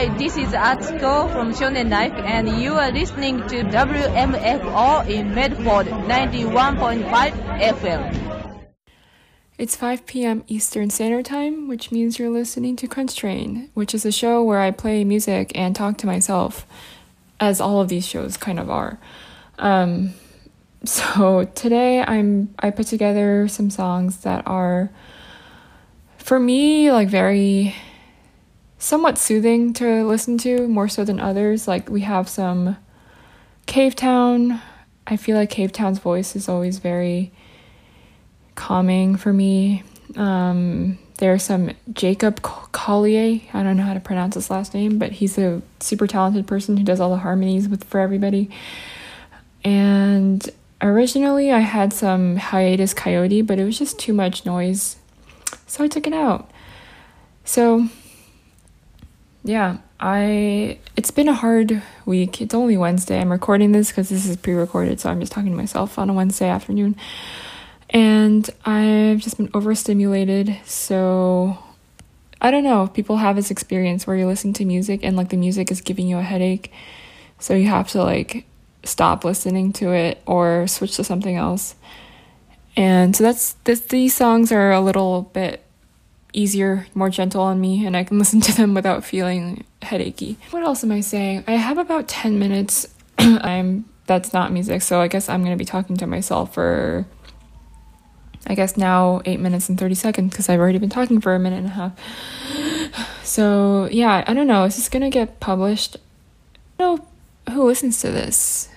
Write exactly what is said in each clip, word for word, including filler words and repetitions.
Hi, this is Atsuko from Shonen Life, and you are listening to W M F O in Medford, ninety-one point five F M. It's five p.m. Eastern Standard Time, which means you're listening to Crunch Train, which is a show where I play music and talk to myself, as all of these shows kind of are. Um, so today I'm I put together some songs that are, for me, like very somewhat soothing to listen to, more so than others. Like we have some Cavetown. I feel like Cavetown's voice is always very calming for me. Um, there's some Jacob Collier. I don't know how to pronounce his last name, but he's a super talented person who does all the harmonies with for everybody. And originally I had some Hiatus Coyote, but it was just too much noise, so I took it out. So yeah, I it's been a hard week. It's only Wednesday. I'm recording this because this is pre-recorded, so I'm just talking to myself on a Wednesday afternoon. And I've just been overstimulated, so I don't know if people have this experience where you're listening to music and like the music is giving you a headache, so you have to like stop listening to it or switch to something else. And so that's this these songs are a little bit easier, more gentle on me, and I can listen to them without feeling headachy. What else am I saying? I have about ten minutes. I'm that's not music, so I guess I'm going to be talking to myself for I guess now eight minutes and thirty seconds because I've already been talking for a minute and a half. So yeah, I don't know. Is this going to get published? I don't know who listens to this.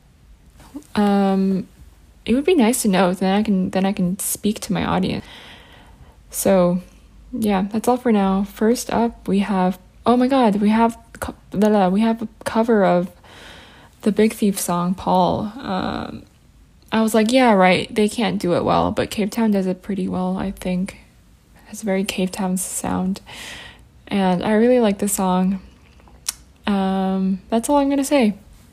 Um, it would be nice to know. Then I can then I can speak to my audience. So yeah, that's all for now. First up, we have oh my god, we have we have a cover of the Big Thief song, Paul. Um, I was like, yeah, right, they can't do it well, but Cavetown does it pretty well, I think. It has a very Cavetown sound, and I really like the song. Um, that's all I'm gonna say.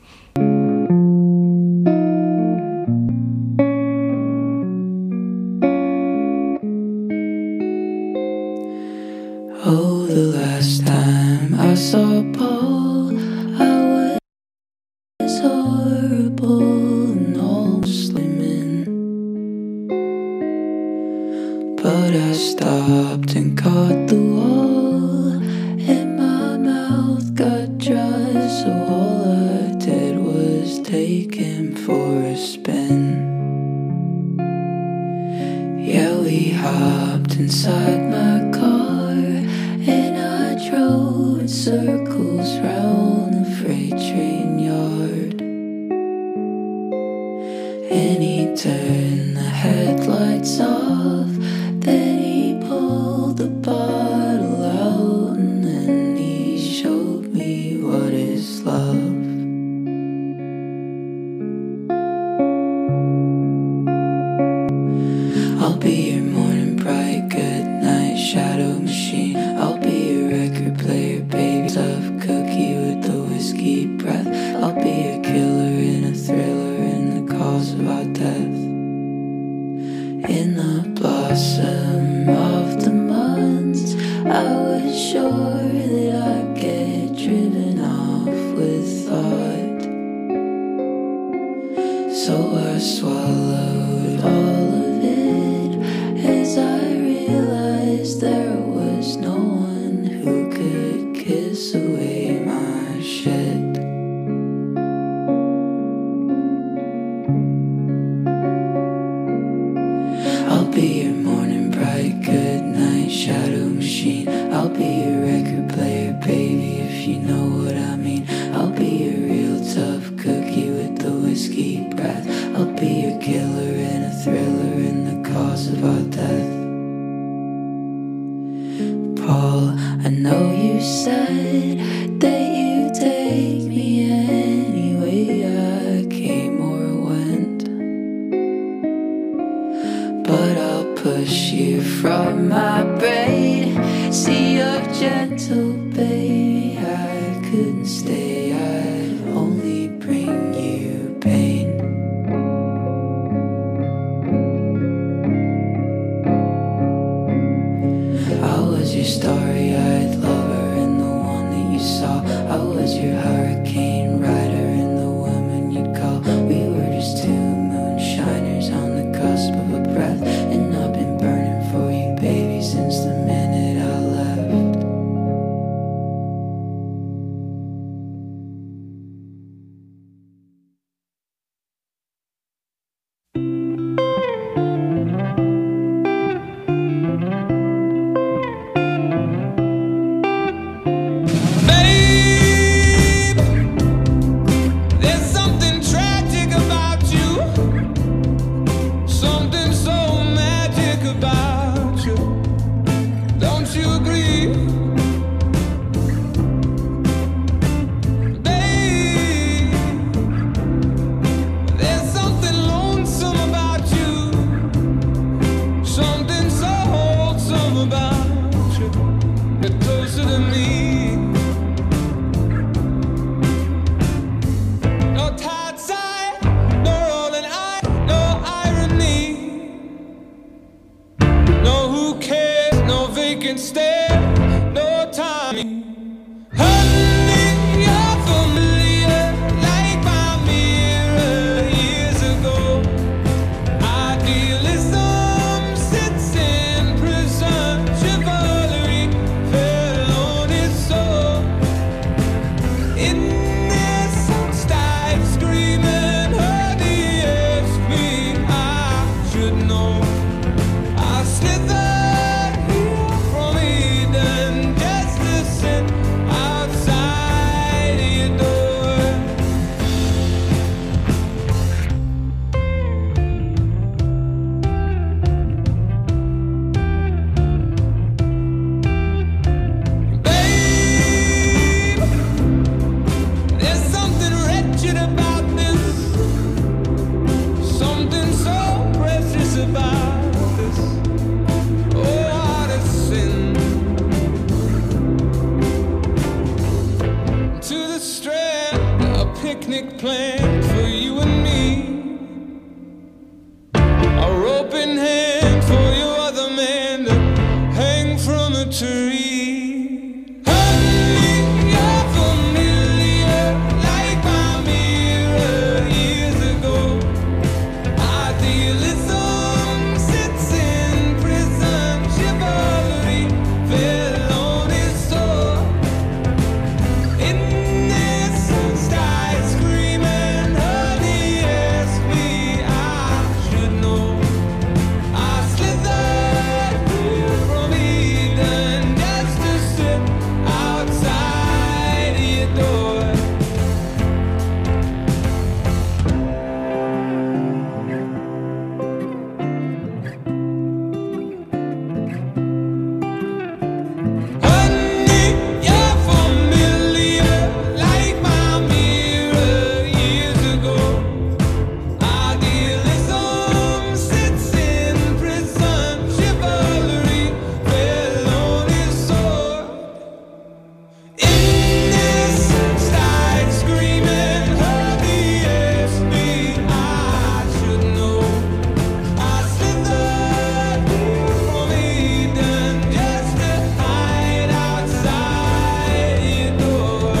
Oh, the last time I saw Paul, I was horrible and almost slimming. But I stopped and caught the wall, and my mouth got dry, so all I did was take him for a spin. Yeah, we hopped inside my car, and I drove in circles round the freight train yard. And he turned the headlights off, then he pulled the bottle out, and then he showed me what is love. I'll be your morning bright, good night shadow machine. I'll be your record player, baby, tough cookie with the whiskey breath. I'll be a killer and a thriller in the cause of our death. In the blossom of the months, I was sure that I'd get driven off with thought. So I swallowed all of it as I realized there was no one who could kiss away my shit. I'll be your morning bright, good night shadow machine. I'll be your record player, baby, if you know what I mean. I'll be a real tough cookie with the whiskey breath. I'll be your killer and a thriller in the cause of our death. Paul, I know you said that you take me any way I came or went, but I'll push you from my brain. See, you're gentle, baby, I couldn't stay, I'd only bring you pain. I was your starry-eyed lover and the one that you saw. I was your hurricane rider and the woman you'd call. We were just two moonshiners on the cusp of a breath, and I've been burning for you, baby, since the minute I left. picnic planned for you and me, a rope in hand for your other man to hang from a tree. Honey, you're familiar, like my mirror years ago. Idealism sits in prison, chivalry fell on his sword. Innocence died screaming, honey, ask me, I should know. I slithered here from Eden just to sit outside your door. Honey, you're familiar, like my mirror years ago. Idealism sits in prison, chivalry fell on his sword. Innocence died screaming, honey, ask me, I should know. I slithered here from Eden just to hide outside your door.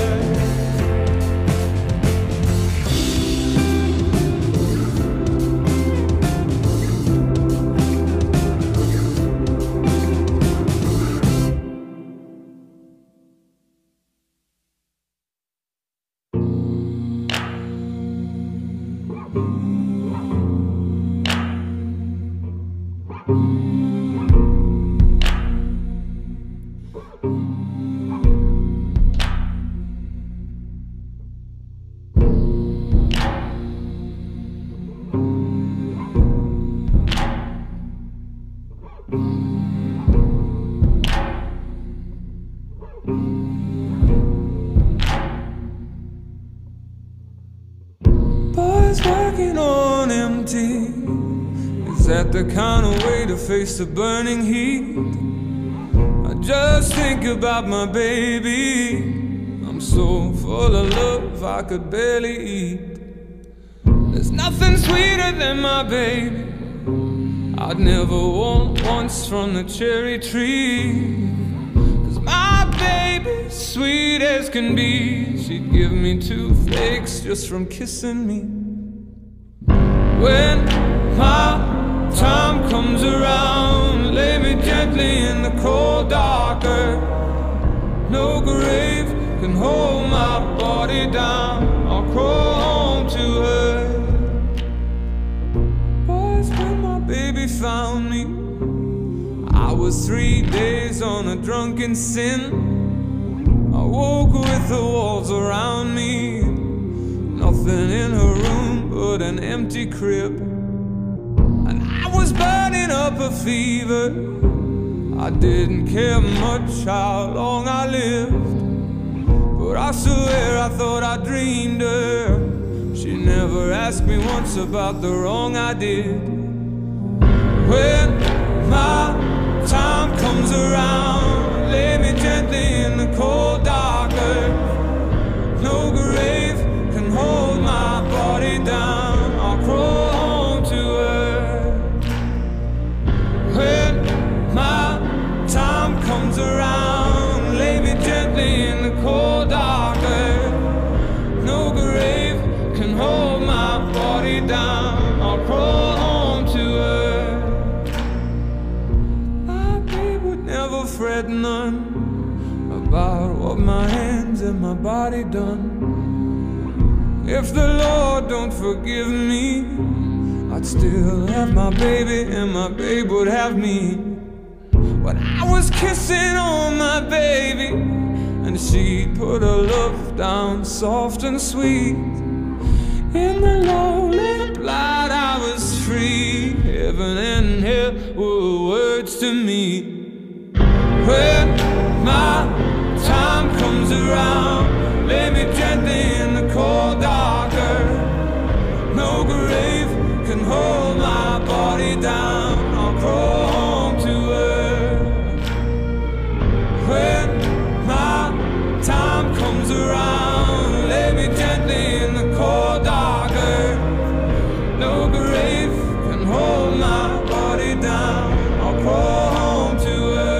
Boys working on empty. Is that the kind of way to face the burning heat? I just think about my baby. I'm so full of love I could barely eat. There's nothing sweeter than my baby. I'd never want once from the cherry tree. 'Cause my baby, sweet as can be. She'd give me two flakes just from kissing me. When my time comes around, lay me gently in the cold dark earth. No grave can hold my body down. I'll crawl home to her. Boys, when my baby found me, I was three days on a drunken sin. I woke with the walls around me, nothing in her room but an empty crib. And I was burning up a fever. I didn't care much how long I lived, but I swear I thought I dreamed her. She never asked me once about the wrong I did. When my time comes around, lay me gently in the cold dark earth. No grave can hold my body down. I'll crawl home to her. When my time comes around, lay me gently in the cold dark earth. No grave can hold my body down. I'll crawl home to her. My babe would never fret none about what my hands and my body done. If the Lord don't forgive me, I'd still have my baby and my babe would have me. But I was kissing on my baby, and she'd put her love down soft and sweet. In the lonely light I was free. Heaven and hell were words to me. When my time comes around, lay me gently in the cold dark earth. No grave can hold my body down. I'll crawl home to her. When my time comes around, lay me gently in the cold dark earth. No grave can hold my body down. I'll crawl home to her.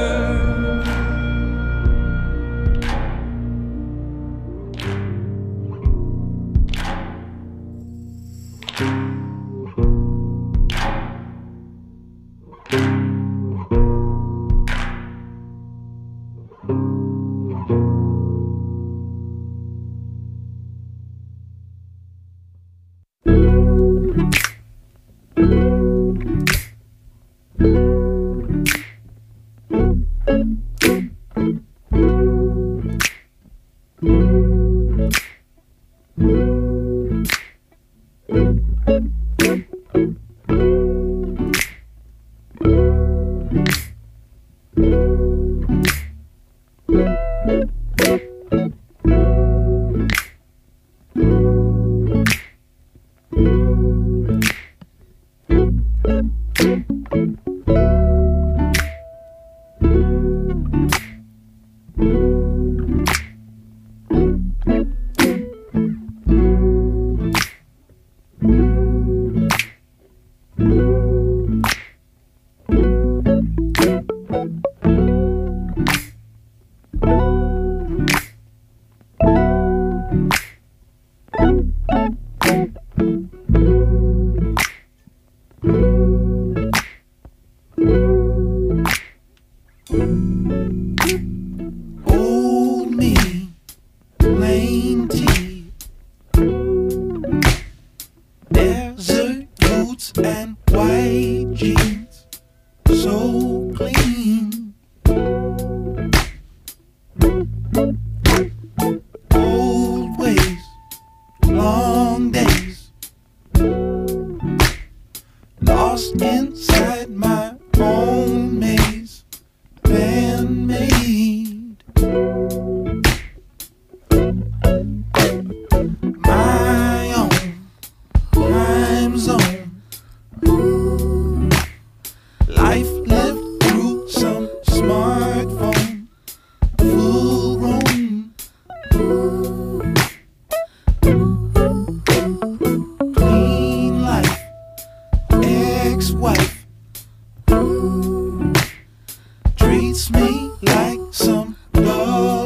Treats me like some dog.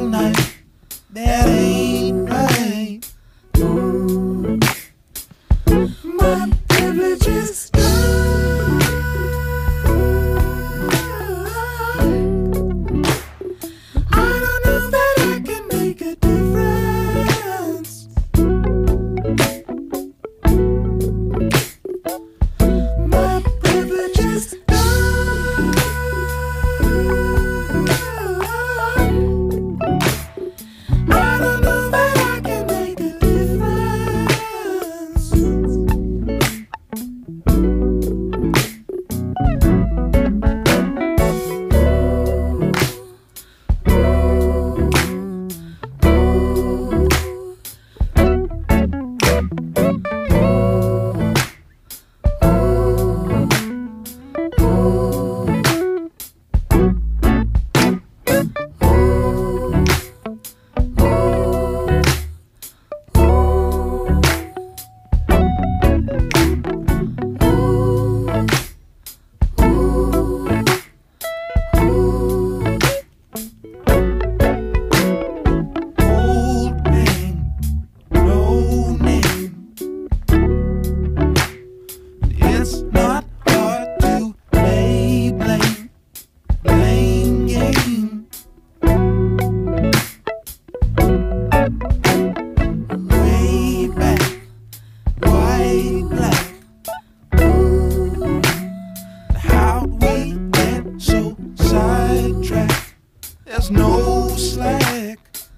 railroad track, there's no slack.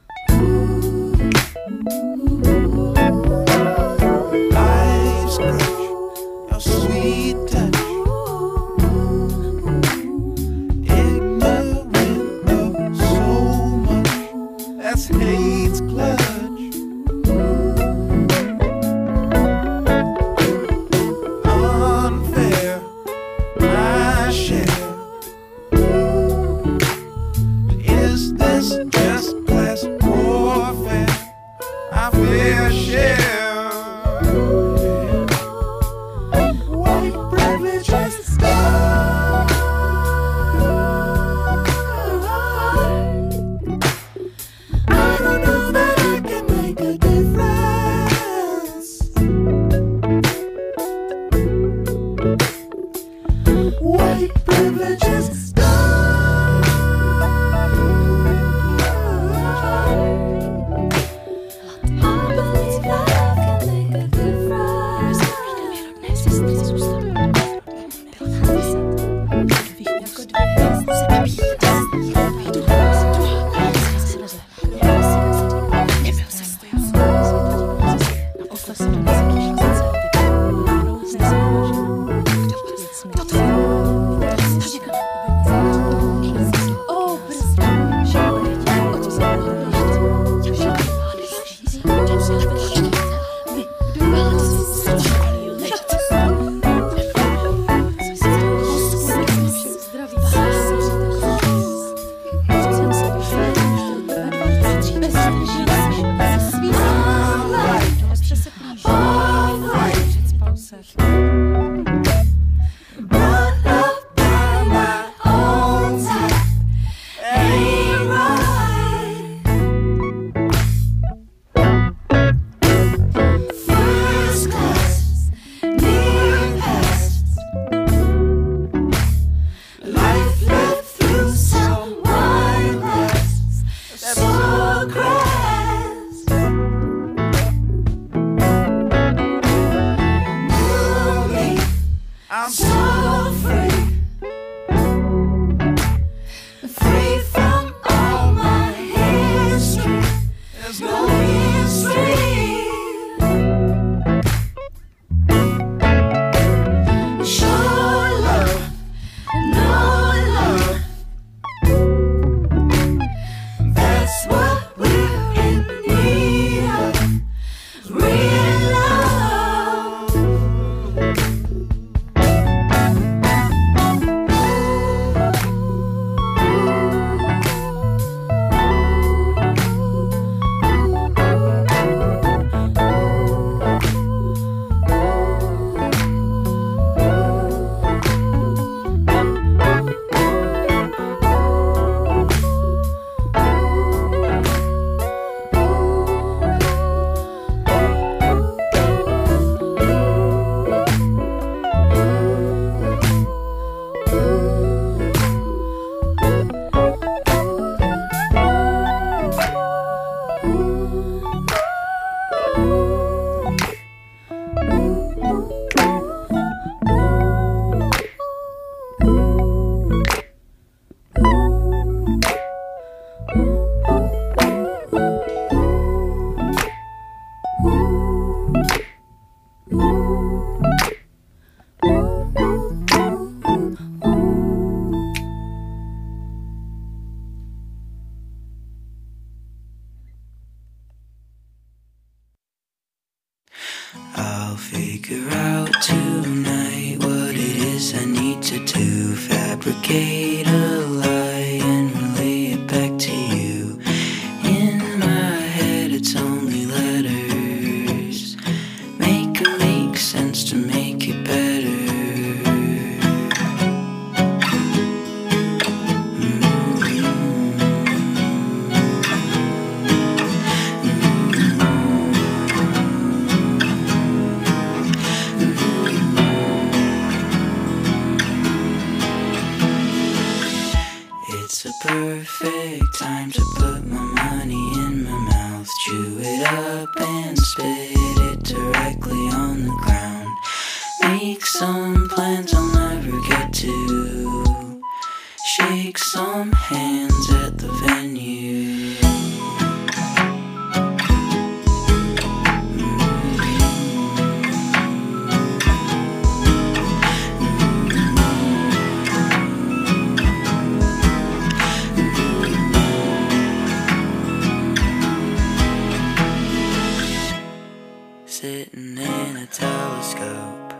Life's grudge, your sweet touch, ignorant of so much, that's hate's clutch. Unfair, my share. Is this just class warfare? Our fair share. White privilege is start. I don't know that I can make a difference. White privilege is start. I believe that I can make a difference. Brought up by my own type, ain't right. First class, near past, life lived through some wine glass, so crass. Knew me, I'm so free, free from all my history. There's no history. Sure love, no love. That's what we're in need of. Real love. I'll figure out tonight what it is I need to do. Fabricate a lie and relay it back to you. In my head it's only letters. Make it make sense to make it better. It's a perfect time to put my money in my mouth. Chew it up and spit it directly on the ground. Make some plans I'll never get to. Shake some some hands at the venue. Sitting in a telescope,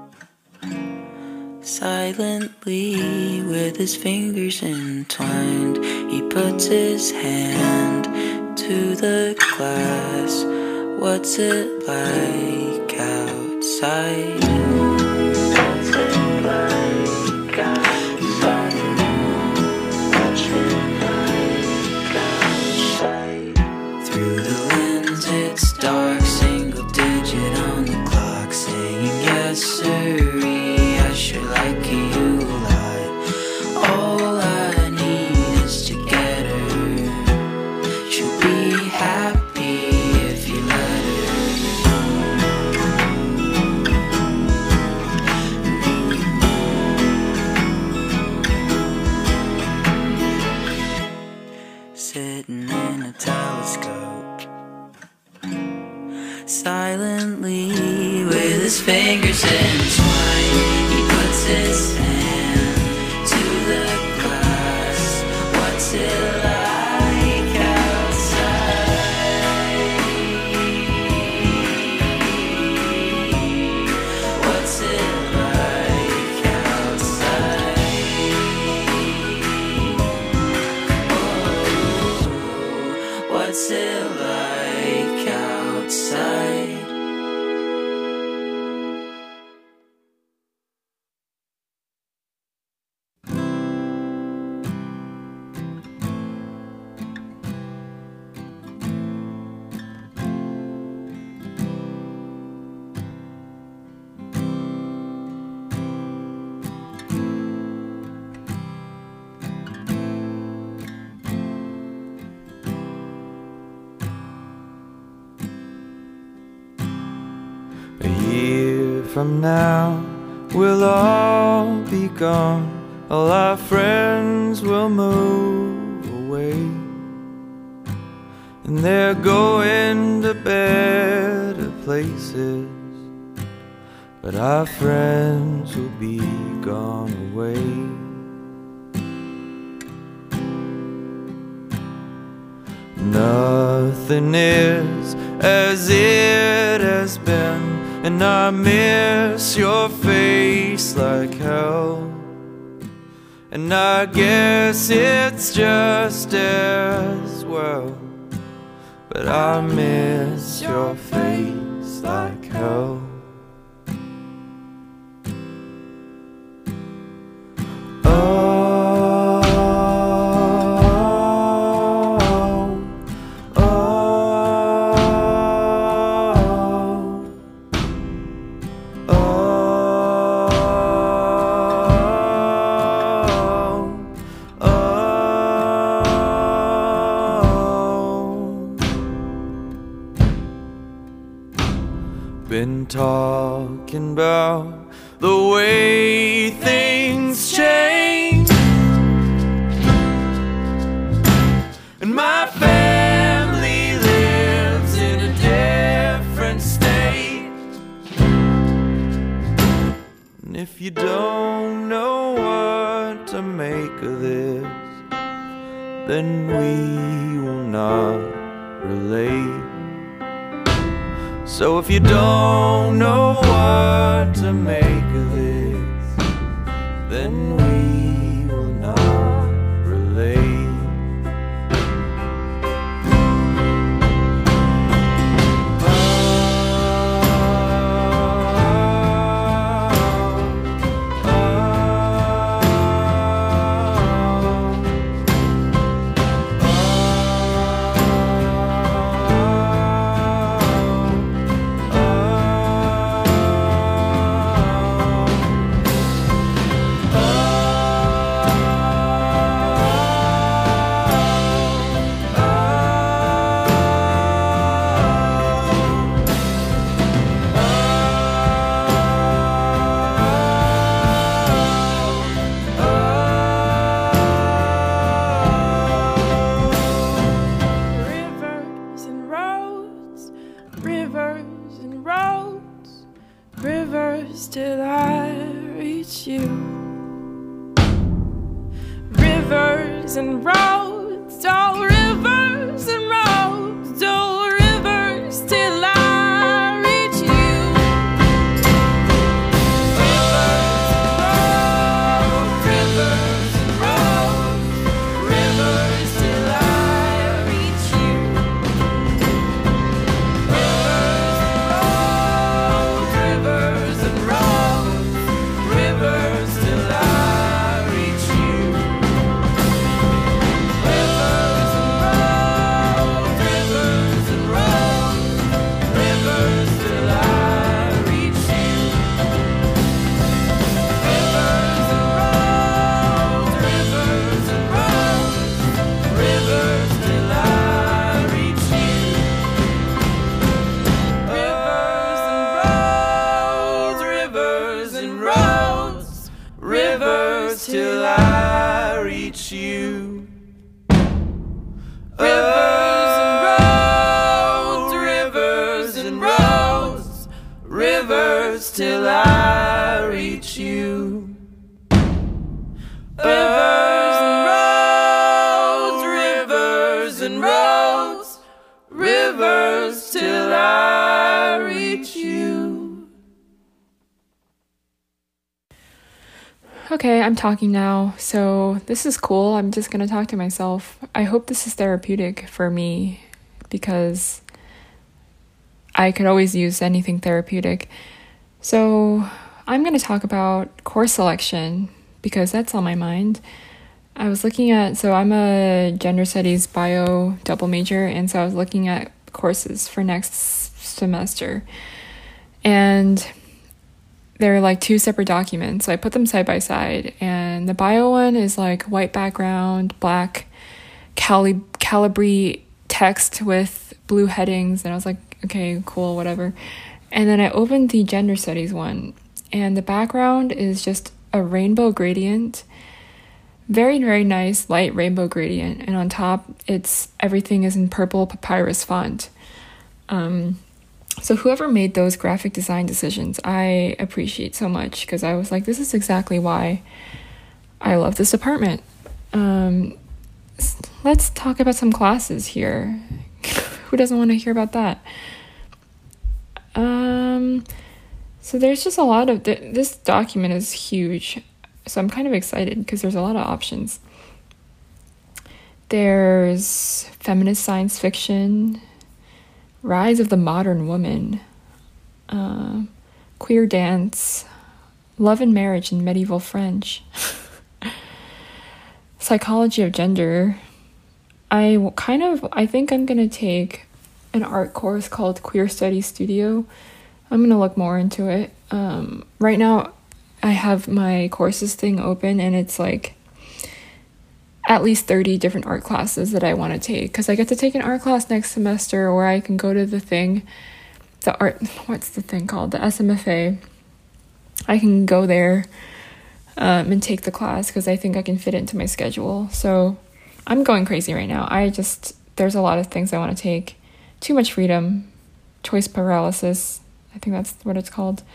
silently with his fingers entwined, he puts his hand to the glass. What's it like outside? What's it like outside? What's it like outside? Through the lens it's dark, single digit on the clock, saying yes sirree, I sure like you a lot. All I need is to get her. She'll be happy if you let her. Sitting in a telescope, silently with his fingers entwined, he puts his hand to the glass. What's it like outside? What's it like outside? Oh, what's it like outside? A year from now, we'll all be gone. All our friends will move away, and they're going to better places. But our friends will be gone away. Nothing is as it has been, and I miss your face like hell. And I guess it's just as well, but I miss your face like hell. Been talking about the way things change, and my family lives in a different state. And if you don't know what to make of this, then we will not relate. So if you don't know what to make of this, then we will not relate. Oh, Rivers and roads, rivers and roads, rivers till I reach you. Rivers and roads, rivers and roads, rivers till I reach you. Okay, I'm talking now, so this is cool. I'm just gonna talk to myself. I hope this is therapeutic for me because I could always use anything therapeutic. So I'm gonna talk about course selection because that's on my mind. I was looking at, so I'm a gender studies bio double major, and so I was looking at courses for next semester. And they're like two separate documents. So I put them side by side, and the bio one is like white background, black Cali- Calibri text with blue headings, and I was like, okay, cool, whatever. And then I opened the gender studies one, and the background is just a rainbow gradient, very, very nice light rainbow gradient, and on top it's everything is in purple papyrus font. Um, So whoever made those graphic design decisions, I appreciate so much, because I was like, this is exactly why I love this department. Um, let's talk about some classes here. Who doesn't want to hear about that? Um, so there's just a lot of, th- this document is huge, so I'm kind of excited because there's a lot of options. There's feminist science fiction, Rise of the Modern Woman, uh, queer dance, love and marriage in medieval French, psychology of gender. I kind of, I think I'm going to take an art course called Queer Studies Studio. I'm going to look more into it. Um, right now, I have my courses thing open, and it's like at least thirty different art classes that I want to take, because I get to take an art class next semester, or I can go to the thing, the art, what's the thing called? The S M F A. I can go there um, and take the class because I think I can fit it into my schedule. So I'm going crazy right now. I just, there's a lot of things I want to take. Too much freedom, choice paralysis. I think that's what it's called.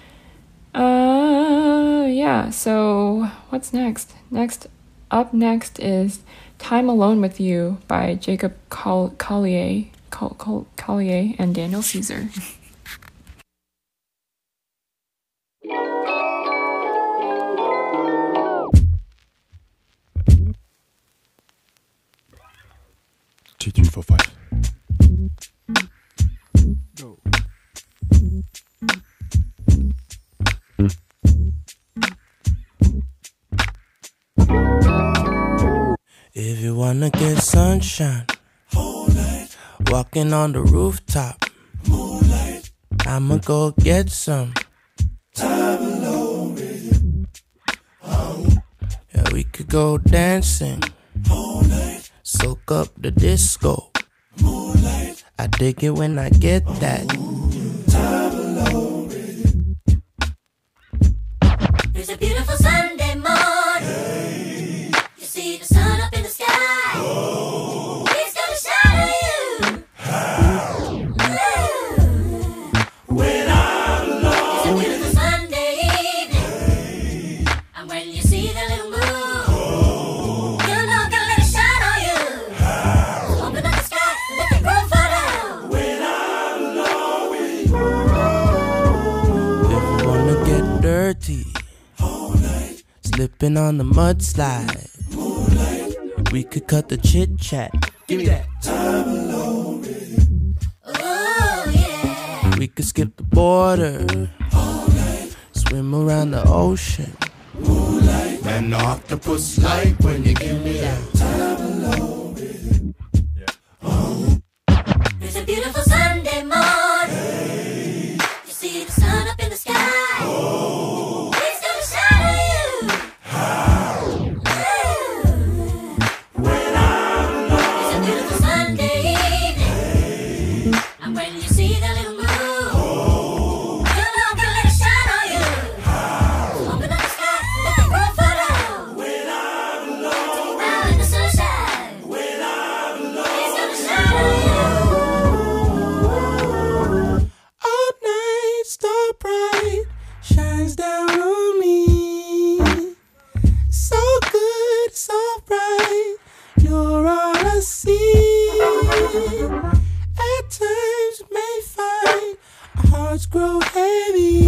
Uh, yeah, so what's next? Next Up next is Time Alone with You by Jacob Col- Collier, Col- Col- Collier and Daniel Caesar. Two, three, four, five. Go. If you wanna get sunshine, moonlight, walking on the rooftop, moonlight, I'ma go get some time alone with you. Oh. Yeah, we could go dancing, moonlight, soak up the disco, moonlight. I dig it when I get that time alone with you. It's a beautiful Sunday morning. Hey. You see the sun up in the sky. Oh. It's gonna shine on you. How? When I'm alone. It's a beautiful Sunday evening. Hey. And when you see the little moon, oh. You know gonna let it shine on you. How? So open up the sky, let it grow far down. When I'm alone with you. If you wanna get dirty, slipping on the mudslide, moonlight, we could cut the chit chat. Give me that time alone with you. Oh yeah. We could skip the border, all night, swim around the ocean, moonlight. Man, the octopus like when you give me that time alone with you. Yeah. Oh. It's a beautiful Sunday morning. Hey. You see the sun up in the sky. Oh. It's gonna shine on you. How? When I'm alone. It's a beautiful Sunday evening. Hey. And when you see the little moon, oh. You know I'm gonna let it shine on you. How? So open up the sky, let it grow far down. When I'm alone. Out in the bright. You're all I see. At times we may find our hearts grow heavy.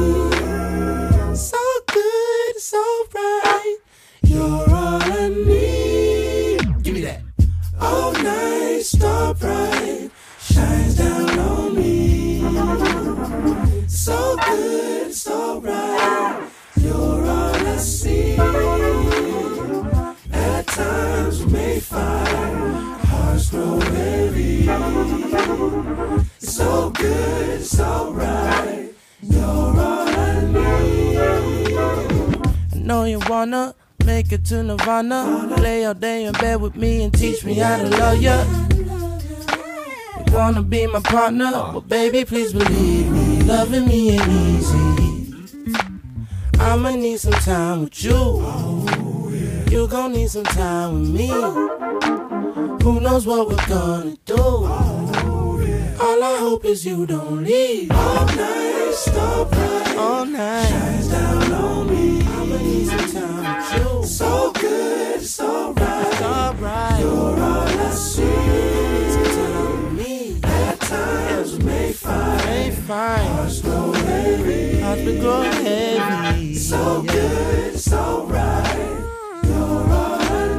So good, so bright. You're all I need. Give me that. All night, star bright, shines down on me. So good, so bright. You're all I see. At times we may find hearts grow heavy. So good, so right. You're all I need. I know you wanna make it to Nirvana. Lay all day in bed with me and teach me how to love ya. You wanna be my partner, but baby, please believe me, loving me ain't easy. I'ma need some time with you. You gon' need some time with me. Who knows what we're gonna do? All I hope is you don't leave. All night, star bright. All night, shines down on me. I'ma need some time with you. So good, so right. So right. You're all I see. Some time with me. At times we may find. May find. Hearts grow heavy. Hearts will grow heavy. So yeah. Good, so right. You're all I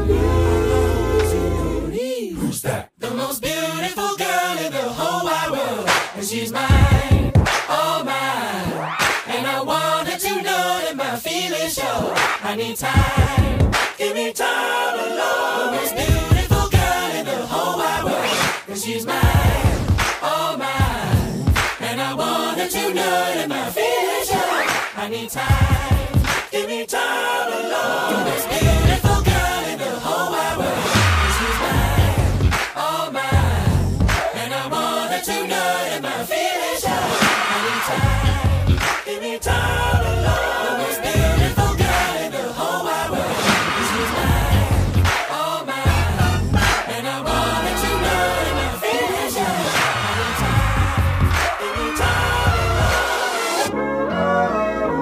need. Who's that? The most beautiful girl in the whole wide world, and she's mine, oh mine. And I want her to know that my feelings show. I need time, give me time alone. The most beautiful girl in the whole wide world, and she's mine, oh mine. And I want her to know that my feelings show. I need time, give me time alone. The most beautiful girl in the whole wide world, and she's mine, oh mine. And I want her to know that my feelings show. I need time, give me time alone. The most beautiful girl in the whole wide world, and she's mine, oh mine. And I want her to know that my feelings show. I need time, give me time alone.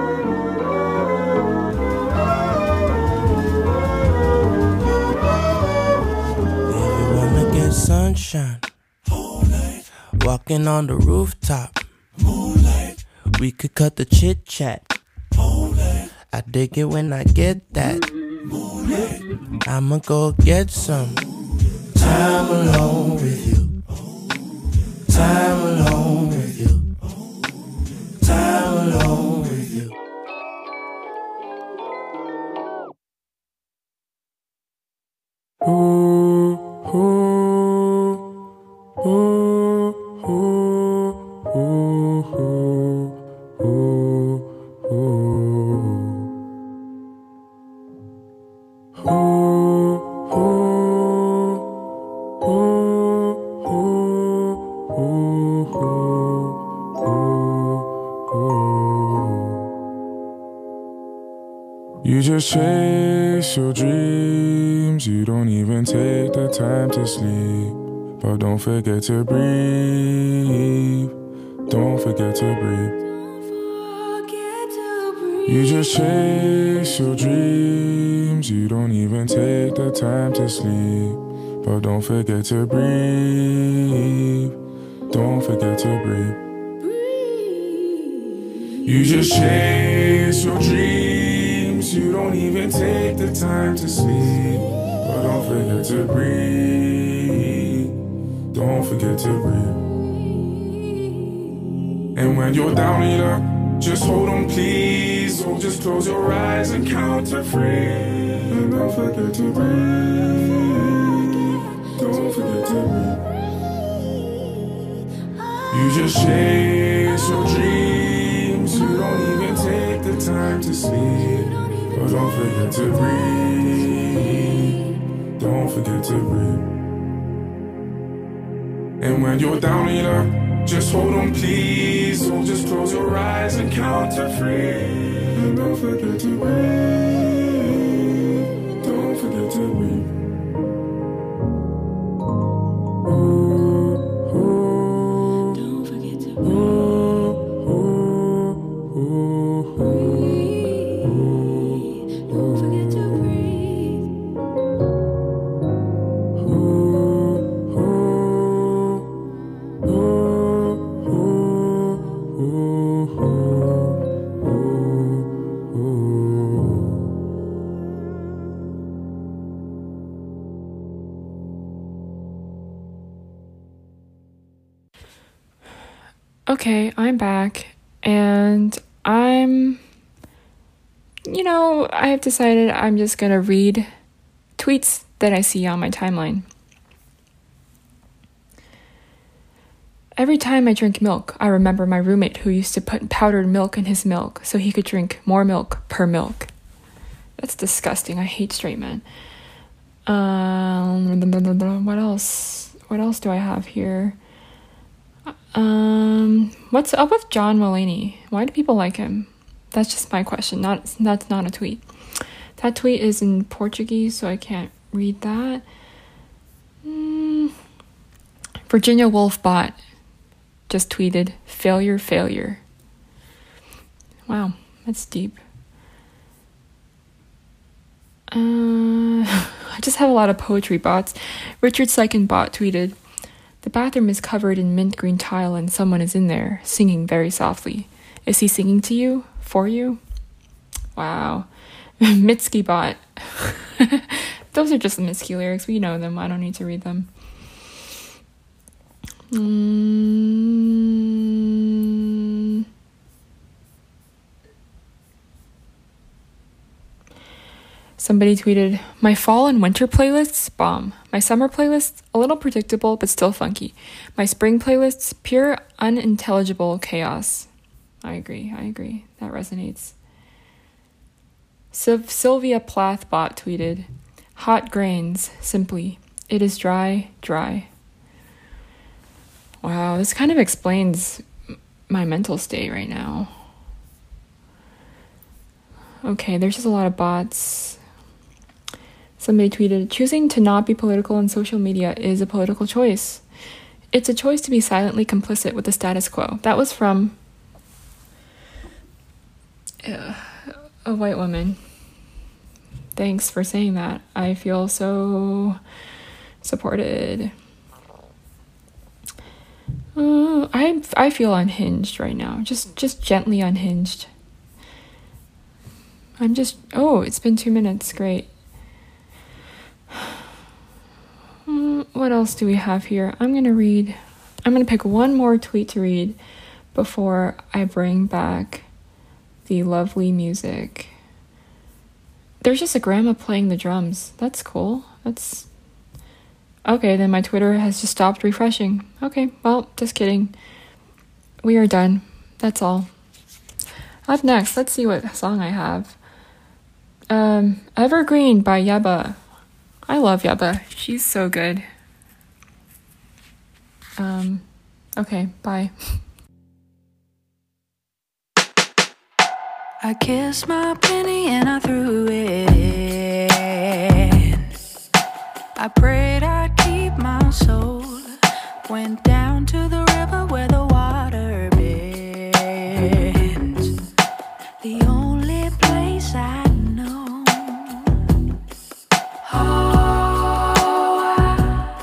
Sunshine, moonlight. Walking on the rooftop, moonlight. We could cut the chit chat, moonlight. I dig it when I get that, moonlight. I'ma go get some time alone with you, time alone with you, time alone with you. Ooh, ooh. Ooh, ooh, ooh, ooh, ooh, ooh, You just chase your dreams, you don't even take the time to sleep. But don't forget to breathe. Don't forget to breathe. You just chase your dreams. You don't even take the time to sleep. But don't forget to breathe. Don't forget to breathe. You just chase your dreams. You don't even take the time to sleep. But don't forget to breathe. Don't forget to breathe. And when you're down and up, just hold on please. Or just close your eyes and count to three. And don't forget to breathe. Don't forget to breathe. You just chase your dreams. You don't even take the time to sleep. But don't forget to breathe. Don't forget to breathe. And when you're down and up, just hold on please. Or just close your eyes and count to three. And don't forget to breathe. Don't forget to breathe. Ooh, ooh. Don't forget to breathe. Ooh, ooh, ooh, ooh. Don't forget to breathe. Okay, I'm back, and I'm, you know, I have decided I'm just gonna read tweets that I see on my timeline. Every time I drink milk, I remember my roommate who used to put powdered milk in his milk so he could drink more milk per milk. That's disgusting. I hate straight men. Um, what else? What else do I have here? Um, what's up with John Mulaney? Why do people like him? That's just my question. Not that's not a tweet. That tweet is in Portuguese, so I can't read that. Mm. Virginia Woolf Bot just tweeted, failure, failure. Wow, that's deep. Uh, I just have a lot of poetry bots. Richard Sykin Bot tweeted, the bathroom is covered in mint green tile and someone is in there, singing very softly. Is he singing to you? For you? Wow. Mitski Bot. Those are just the Mitski lyrics. We know them. I don't need to read them. Mm. Somebody tweeted, my fall and winter playlists, bomb. My summer playlists, a little predictable but still funky. My spring playlists, pure unintelligible chaos. I agree, I agree. That resonates. Syl- Sylvia Plathbot tweeted, hot grains, simply. It is dry, dry. Wow, this kind of explains my mental state right now. Okay, there's just a lot of bots. Somebody tweeted, choosing to not be political on social media is a political choice. It's a choice to be silently complicit with the status quo. That was from uh, a white woman. Thanks for saying that. I feel so supported. Uh, I I feel unhinged right now. Just just gently unhinged. I'm just... Oh, it's been two minutes. Great. What else do we have here? I'm going to read... I'm going to pick one more tweet to read before I bring back the lovely music. There's just a grandma playing the drums. That's cool. That's... Okay, then my Twitter has just stopped refreshing. Okay, well, just kidding. We are done. That's all. Up next, let's see what song I have. Um, Evergreen by Yebba. I love Yebba. She's so good. Um, okay, bye. I kissed my penny and I threw it in. I prayed I'd keep my soul. Went down to the river where the water bends. The only place I know. Oh, I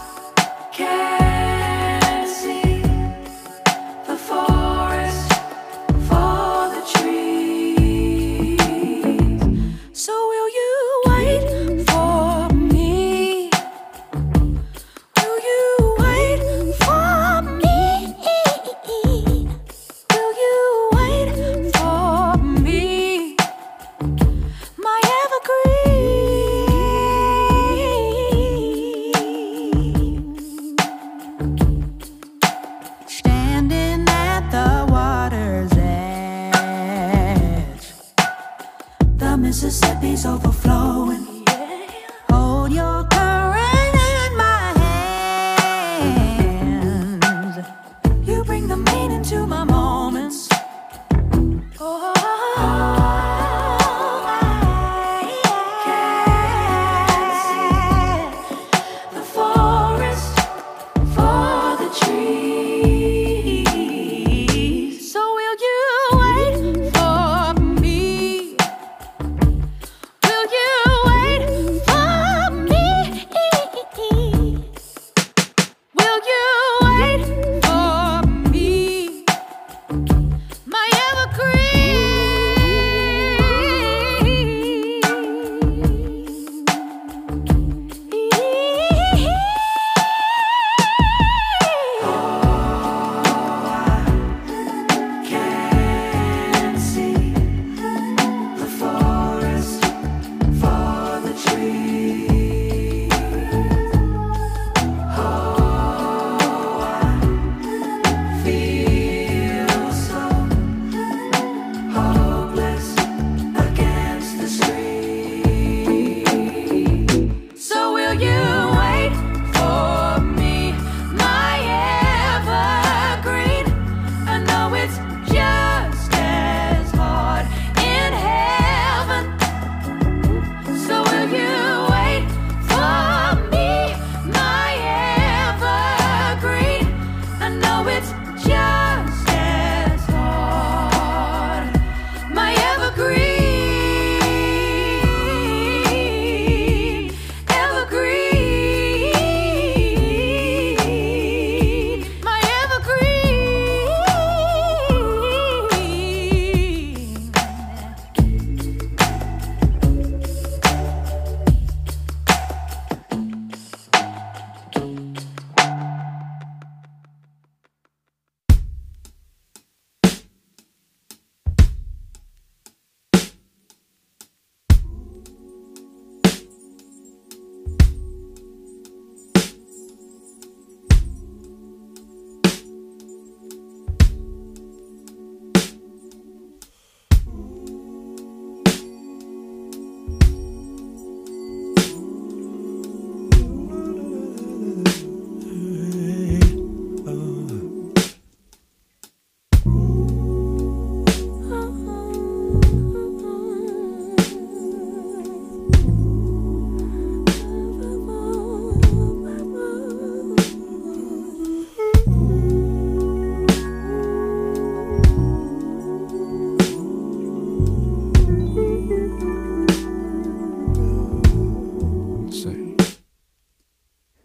can see the forest for the trees. So will you wait for me? Will you wait for me?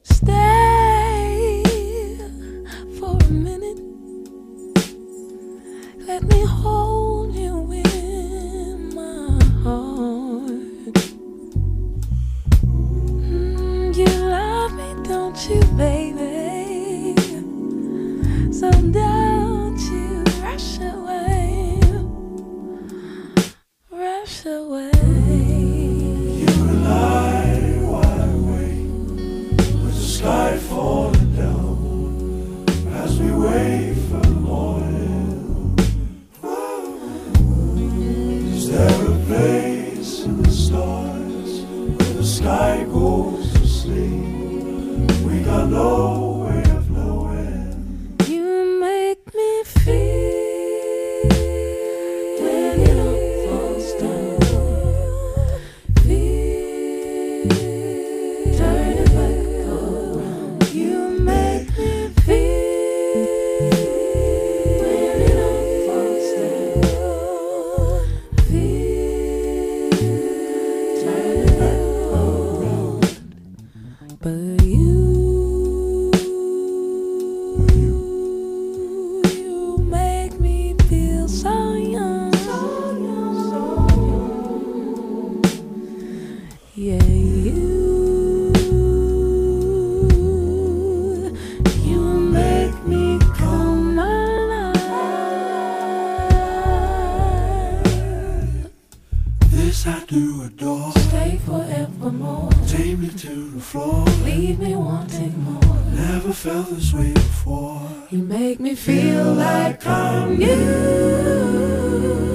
Stay for a minute. Let me hold you in my heart. Mm, you love me, don't you, baby? So don't you rush away, rush away. You and I wide awake with the sky falling down as we wait for the morning. Is there a place in the stars where the sky goes to sleep? We got no way of knowing. You make me feel when it all falls down. Feel, turn it back around. You make me feel when it all falls down. Feel, turn it back around. But you. You make me feel so young. Yeah, you. You make me come alive. This I do adore. Stay forevermore. Take me to the floor. Leave me wanting more. Never felt this way before. You make me feel like I'm you.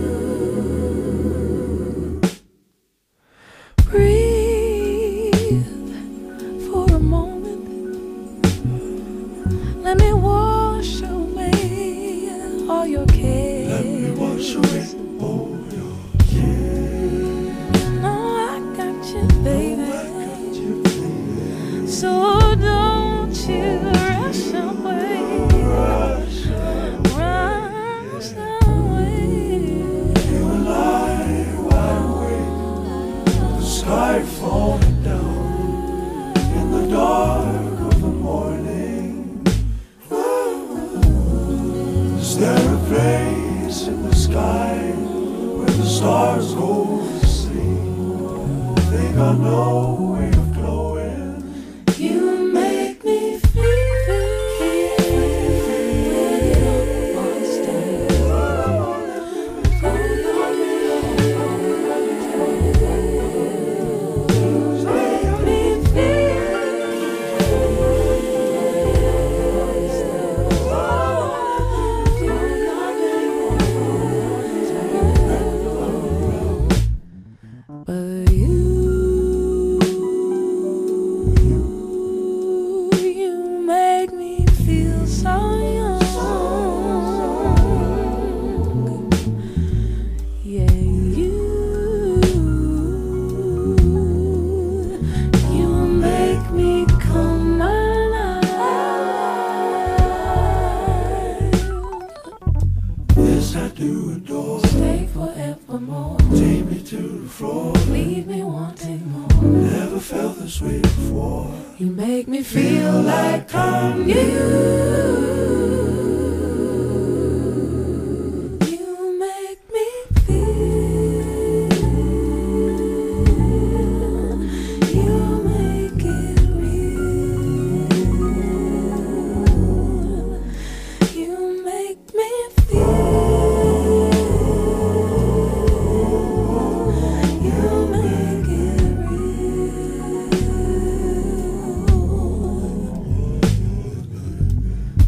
Breathe for a moment. Let me wash away all your cares. Let me wash away all your cares. You know I got you, baby. Oh, I got you, baby. So don't you rush away. Rush Rush away. You and I wide awake, the sky falling down in the dark of the morning. Is there a place in the sky where the stars go to sleep? They got no way of glowing. You make me feel but you, you make me feel so young. Yeah, you, you make me come alive. This I do adore. Stay forevermore. Take me to the floor. Leave me wanting more. Never felt this way before. You make me feel like I'm you. You make me feel. You make it real. You make me feel. You make it real.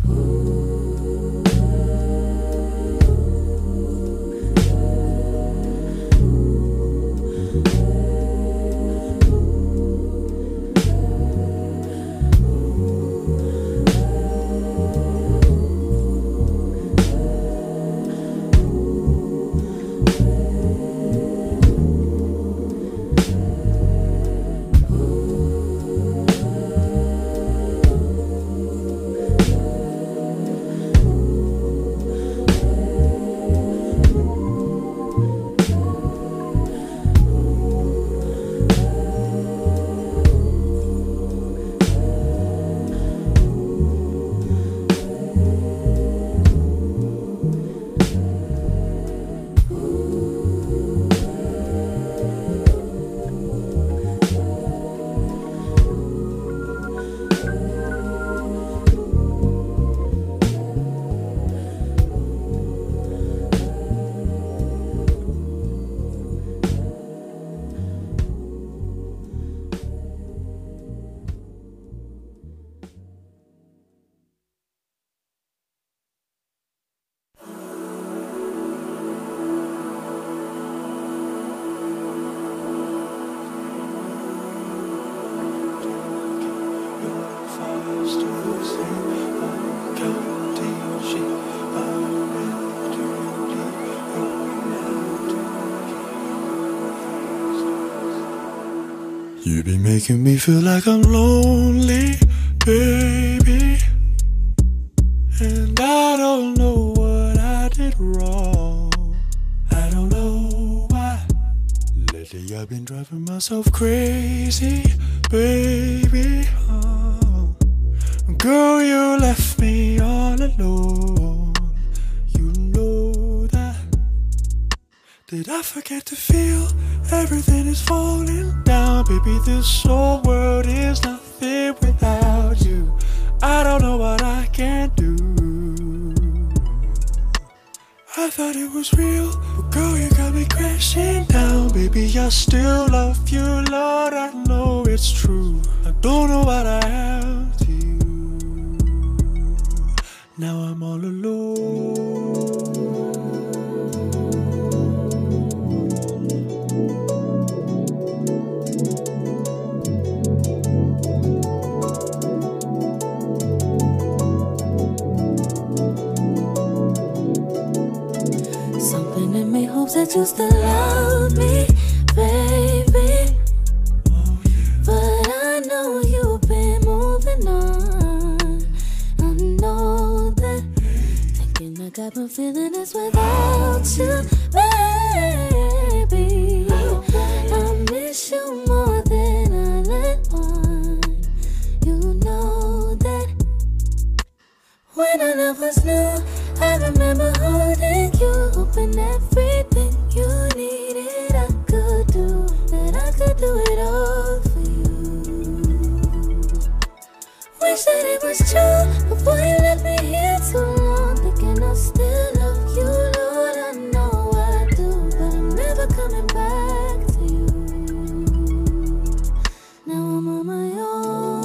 You be making me feel like I'm lonely, baby. And I don't know what I did wrong. I don't know why. Lately I've been driving myself crazy, baby. Oh. Girl, you left me all alone. You know that. Did I forget to feel everything is falling down? Baby, this whole world is nothing without you. I don't know what I can do. I thought it was real, but girl, you got me crashing down. Baby, I still love you, Lord, I know it's true. I don't know what I have to you. Now I'm all alone. Something in me hopes that you still love me, baby. But I know you've been moving on. I know that. Thinking I got my feeling is without you, baby. I miss you more than I let on. You know that. When our love was new, I remember holding you, hoping everything you needed I could do, that I could do it all for you. Wish that it was true before you left me here too long. Thinking I still love you, Lord, I know I do, but I'm never coming back to you. Now I'm on my own.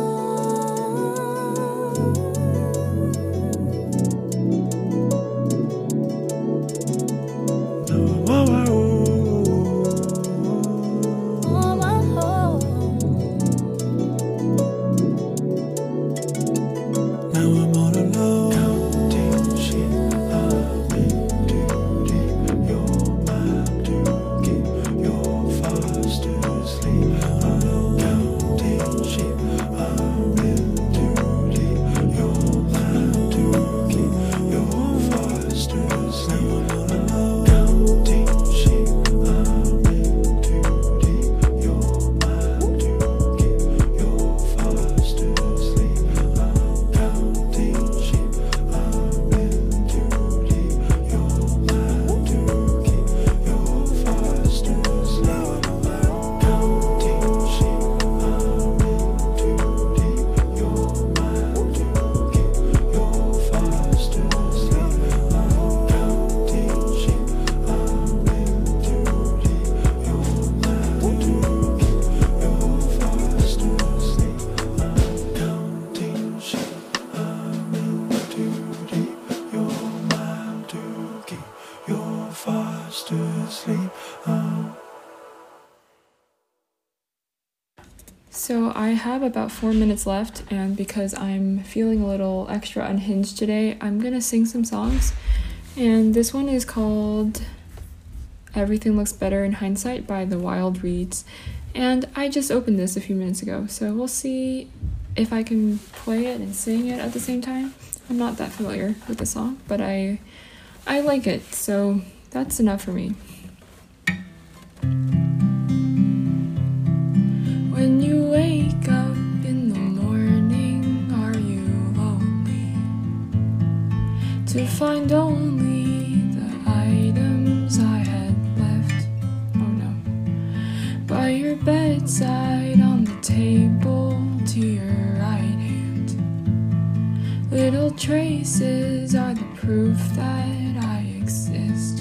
So I have about four minutes left, and because I'm feeling a little extra unhinged today, I'm gonna sing some songs. And this one is called Everything Looks Better in Hindsight by The Wild Reeds. And I just opened this a few minutes ago, so we'll see if I can play it and sing it at the same time. I'm not that familiar with the song, but I I like it, so that's enough for me. When you wake up in the morning, are you lonely to find only the items I had left? Oh no. By your bedside on the table to your right hand. Little traces are the proof that I exist.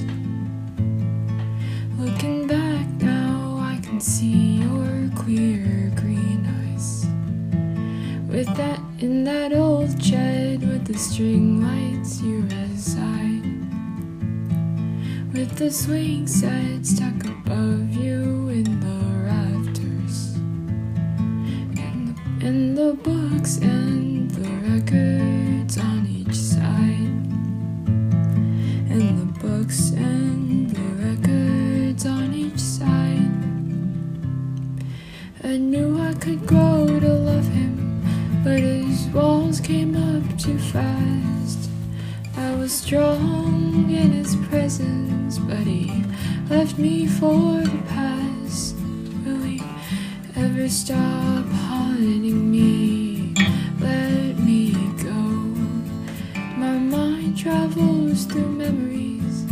Looking back now, I can see your clear green eyes. With that, in that old shed with the string lights you reside. With the swing set stuck above you in the rafters. And the, and the books and the records on each side. And the books and the records on each side. A new could grow to love him, but his walls came up too fast. I was strong in his presence, but he left me for the past. Will he ever stop haunting me? Let me go. My mind travels through memories.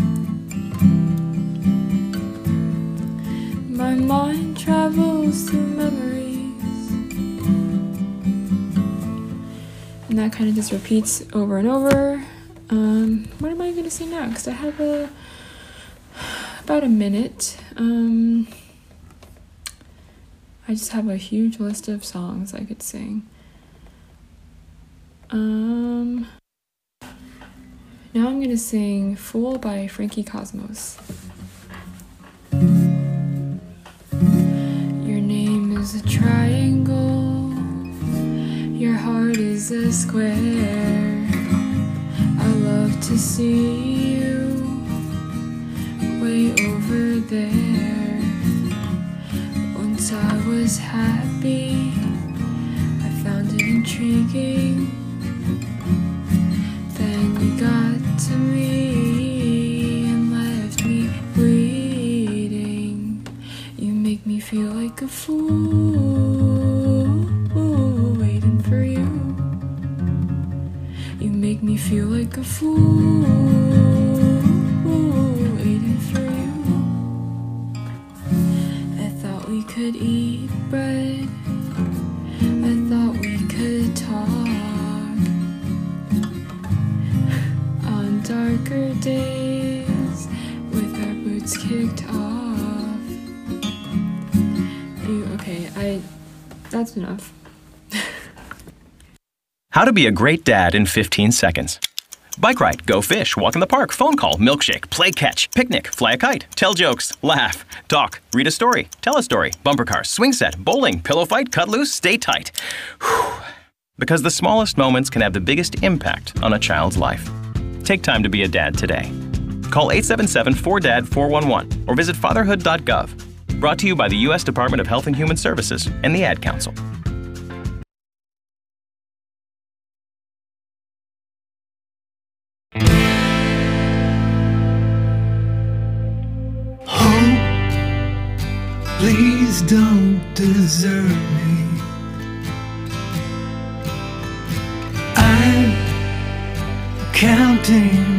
My mind travels through memories. And that kind of just repeats over and over. Um, what am I going to say next? I have a about a minute. Um, I just have a huge list of songs I could sing. Um, now I'm going to sing Fool by Frankie Cosmos. Your name is a triangle, your heart is a square. I love to see you way over there. Once I was happy, I found it intriguing. Then you got to me and left me bleeding. You make me feel like a fool, waiting for you. You make me feel like a fool, waiting for you. I thought we could eat bread, I thought we could talk on darker days with our boots kicked off. You, okay, I, that's enough. How to be a great dad in fifteen seconds. Bike ride, go fish, walk in the park, phone call, milkshake, play catch, picnic, fly a kite, tell jokes, laugh, talk, read a story, tell a story, bumper car, swing set, bowling, pillow fight, cut loose, stay tight. Whew. Because the smallest moments can have the biggest impact on a child's life. Take time to be a dad today. Call eight seven seven, four D A D, four one one or visit fatherhood dot gov. Brought to you by the U S Department of Health and Human Services and the Ad Council. Please don't desert me. I'm counting